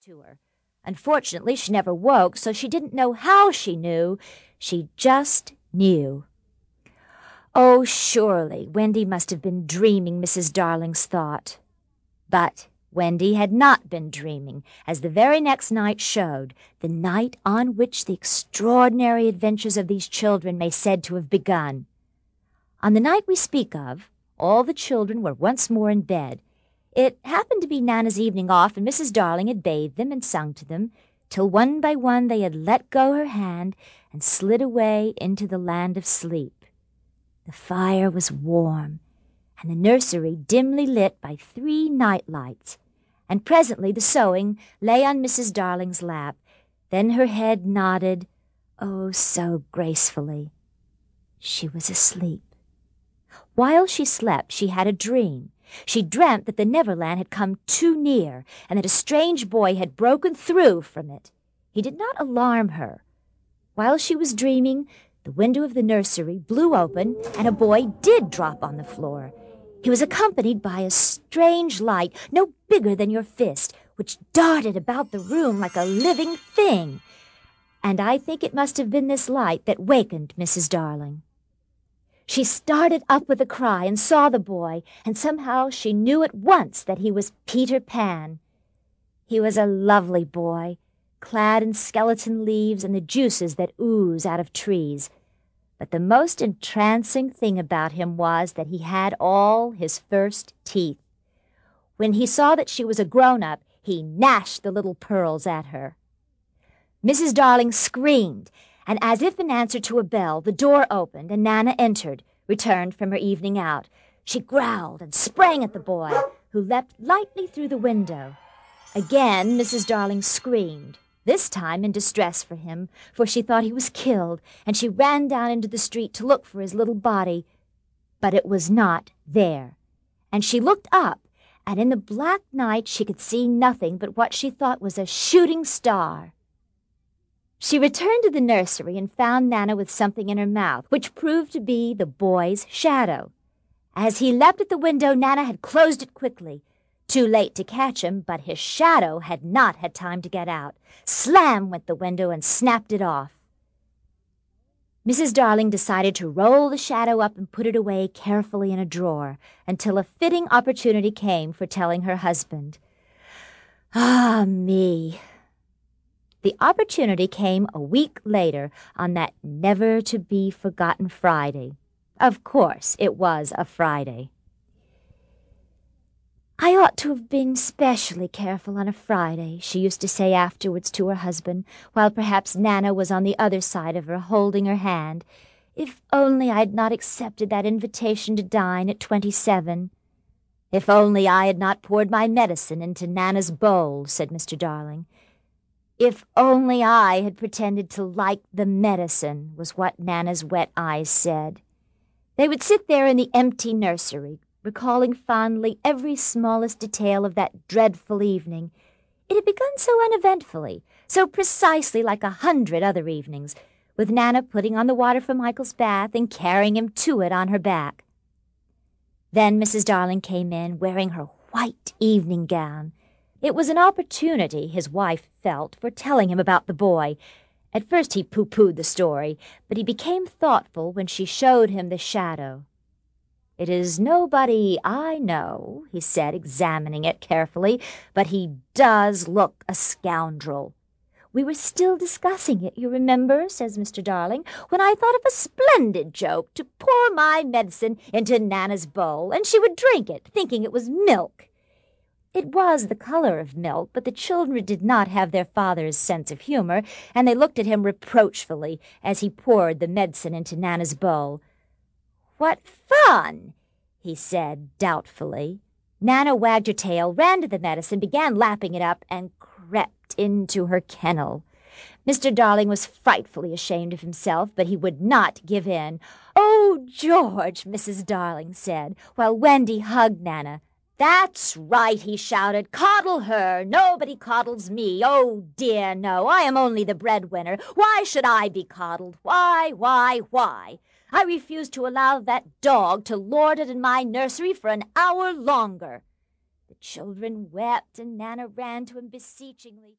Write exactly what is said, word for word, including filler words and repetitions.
to her. Unfortunately, she never woke, so she didn't know how she knew. She just knew. Oh, surely, Wendy must have been dreaming, Missus Darling's thought. But Wendy had not been dreaming, as the very next night showed, the night on which the extraordinary adventures of these children may said to have begun. On the night we speak of, all the children were once more in bed. It happened to be Nana's evening off, and Missus Darling had bathed them and sung to them, till one by one they had let go her hand and slid away into the land of sleep. The fire was warm, and the nursery dimly lit by three night lights, and presently the sewing lay on Missus Darling's lap. Then her head nodded, oh, so gracefully. She was asleep. While she slept, she had a dream. She dreamt that the Neverland had come too near, and that a strange boy had broken through from it. He did not alarm her. While she was dreaming, the window of the nursery blew open, and a boy did drop on the floor. He was accompanied by a strange light, no bigger than your fist, which darted about the room like a living thing. And I think it must have been this light that wakened Missus Darling. She started up with a cry and saw the boy, and somehow she knew at once that he was Peter Pan. He was a lovely boy, clad in skeleton leaves and the juices that ooze out of trees. But the most entrancing thing about him was that he had all his first teeth. When he saw that she was a grown-up, he gnashed the little pearls at her. Missus Darling screamed, and as if in answer to a bell, the door opened, and Nana entered, returned from her evening out. She growled and sprang at the boy, who leapt lightly through the window. Again Missus Darling screamed, this time in distress for him, for she thought he was killed, and she ran down into the street to look for his little body. But it was not there, and she looked up, and in the black night she could see nothing but what she thought was a shooting star. She returned to the nursery and found Nana with something in her mouth, which proved to be the boy's shadow. As he leapt at the window, Nana had closed it quickly. Too late to catch him, but his shadow had not had time to get out. Slam went the window and snapped it off. Missus Darling decided to roll the shadow up and put it away carefully in a drawer until a fitting opportunity came for telling her husband. Ah, me! The opportunity came a week later on that never-to-be-forgotten Friday. Of course, it was a Friday. I ought to have been specially careful on a Friday, she used to say afterwards to her husband, while perhaps Nana was on the other side of her, holding her hand. If only I had not accepted that invitation to dine at twenty-seven. If only I had not poured my medicine into Nana's bowl, said Mister Darling. If only I had pretended to like the medicine, was what Nana's wet eyes said. They would sit there in the empty nursery, recalling fondly every smallest detail of that dreadful evening. It had begun so uneventfully, so precisely like a hundred other evenings, with Nana putting on the water for Michael's bath and carrying him to it on her back. Then Missus Darling came in, wearing her white evening gown. It was an opportunity, his wife felt, for telling him about the boy. At first he pooh-poohed the story, but he became thoughtful when she showed him the shadow. It is nobody I know, he said, examining it carefully, but he does look a scoundrel. We were still discussing it, you remember, says Mister Darling, when I thought of a splendid joke to pour my medicine into Nana's bowl, and she would drink it, thinking it was milk. It was the color of milk, but the children did not have their father's sense of humor, and they looked at him reproachfully as he poured the medicine into Nana's bowl. "What fun!" he said doubtfully. Nana wagged her tail, ran to the medicine, began lapping it up, and crept into her kennel. Mister Darling was frightfully ashamed of himself, but he would not give in. "Oh, George," Missus Darling said, while Wendy hugged Nana. "That's right," he shouted. "Coddle her. Nobody coddles me. Oh, dear, no. I am only the breadwinner. Why should I be coddled? Why, why, why? I refuse to allow that dog to lord it in my nursery for an hour longer." The children wept, and Nana ran to him beseechingly.